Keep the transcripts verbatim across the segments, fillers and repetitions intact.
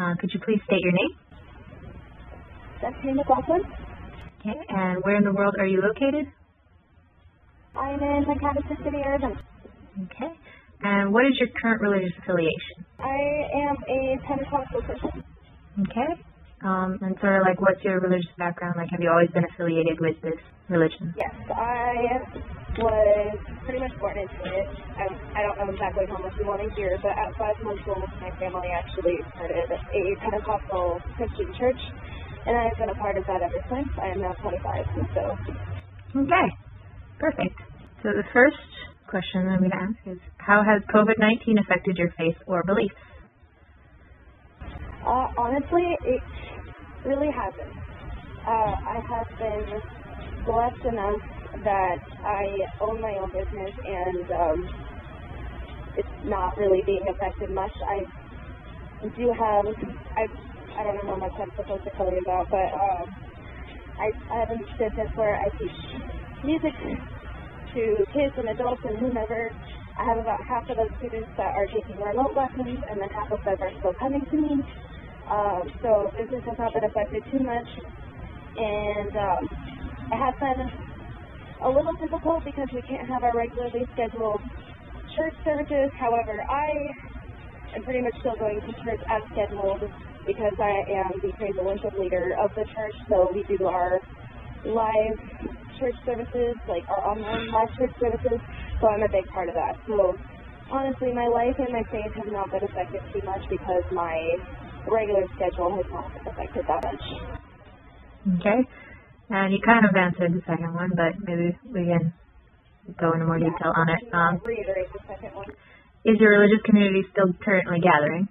Uh, could you please state your name? Stephanie McLaughlin. Okay, and where in the world are you located? I'm in Macadison City, Arizona. Okay, and what is your current religious affiliation? I am a Pentecostal Christian. Okay, um, and sort of like what's your religious background? Like, have you always been affiliated with this religion? Yes, I was pretty much born into it. I, I don't know exactly how much you want to hear, but at five months old, my family actually started a Pentecostal Christian church, and I've been a part of that ever since. I am now twenty-five, so. Okay, perfect. So the first question I'm going to ask is, how has COVID nineteen affected your faith or beliefs? Uh, honestly, it really hasn't. Uh, I have been blessed enough that I own my own business, and um, it's not really being affected much. I do have, I, I don't know how much I'm supposed to tell you about, but um, I, I have a business where I teach music to kids and adults and whomever. I have about half of those students that are taking remote lessons, and then half of them are still coming to me. Um, so business has not been affected too much, and um, it has been a little difficult because we can't have our regularly scheduled church services. However, I am pretty much still going to church as scheduled because I am the praise and worship leader of the church. So we do our live church services, like our online live church services. So I'm a big part of that. So honestly, my life and my faith have not been affected too much because my regular schedule has not been affected that much. Okay. And you kind of answered the second one, but maybe we can go into more yeah, detail on it. Um, reiterate the second one. Is your religious community still currently gathering?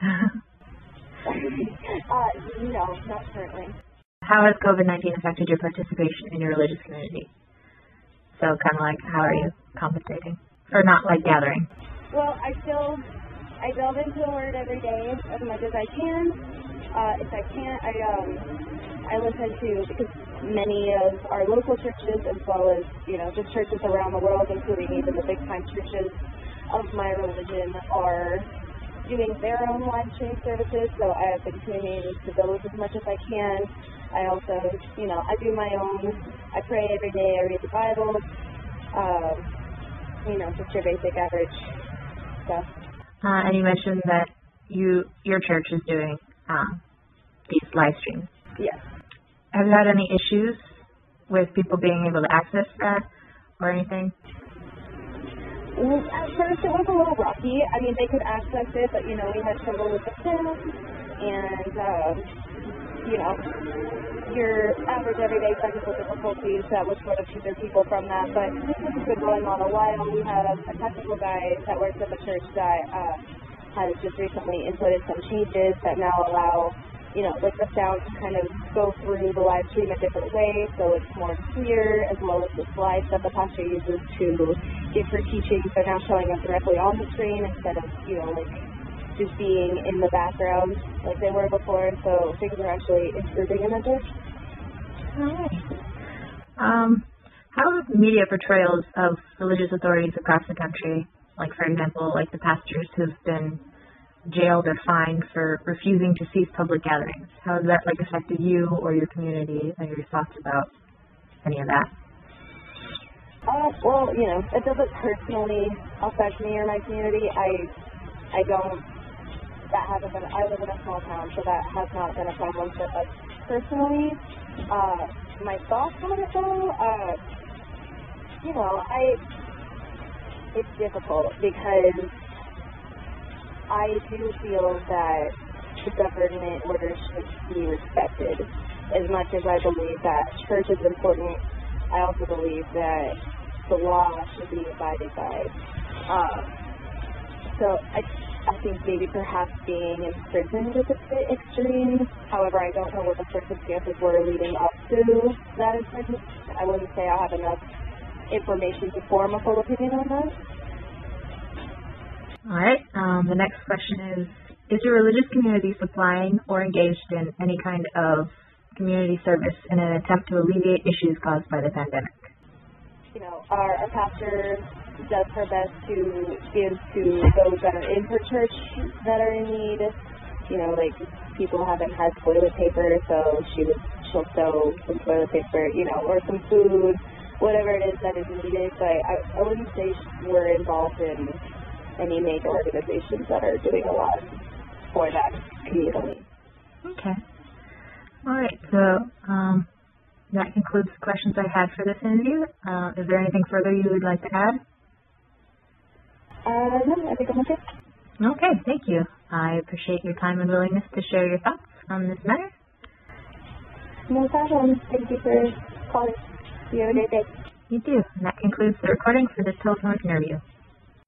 uh, no, not currently. How has COVID nineteen affected your participation in your religious community? So kind of like, how are you compensating for not like gathering? Well, I still, I delve into the Word every day as much as I can. Uh, if I can't, I um, I listen to, because many of our local churches, as well as, you know, just churches around the world, including even the big time churches of my religion, are doing their own live stream services, so I have been tuning into those as much as I can. I also, you know, I do my own, I pray every day, I read the Bible, um, you know, just your basic average stuff. Uh, and you mentioned that you your church is doing um, these live streams. Yes. Have you had any issues with people being able to access that or anything? Well, at first it was a little rocky. I mean, they could access it, but, you know, we had trouble with the sound, and, um, you know, your average everyday technical difficulties that would sort of hinder people from that. But this has been going on a while. We had a, a technical guy that works at the church that uh, has just recently inputted some changes that now allow, you know, like the sound to kind of go through the live stream a different way, so it's more clear, as well as the slides that the pastor uses to give her teachings are now showing up directly on the screen instead of, you know, like just being in the background like they were before. So things are actually improving in that direction. All right. Um, how have media portrayals of religious authorities across the country, like for example, like the pastors who've been jailed or fined for refusing to cease public gatherings, how has that like affected you or your community, and your thoughts about any of that? Uh, well, you know, it doesn't personally affect me or my community. I, I don't. That hasn't been. I live in a small town, so that has not been a problem for us personally. Uh, my thoughts on it, though, uh, you know, I. It's difficult because I do feel that the government orders should be respected. As much as I believe that church is important, I also believe that the law should be abided by. Um, so I, I think maybe perhaps being imprisoned is a bit extreme. However, I don't know what the circumstances were leading up to that imprisonment. I wouldn't say I have enough information to form a full opinion on that. All right. Um, the next question is, is your religious community supplying or engaged in any kind of community service in an attempt to alleviate issues caused by the pandemic? You know, our, our pastor does her best to give to those that are in her church that are in need. you know, like people haven't had toilet paper, so she would she'll sew some toilet paper, you know, or some food, whatever it is that is needed. But I, I wouldn't say we're involved in any major organizations that are doing a lot for that community. Okay. All right. So um, that concludes the questions I had for this interview. Uh, is there anything further you would like to add? Uh, no, I think I'm okay. Okay, thank you. I appreciate your time and willingness to share your thoughts on this matter. No problem. Thank you for calling. You have a great day. You do. And that concludes the recording for this telephone interview.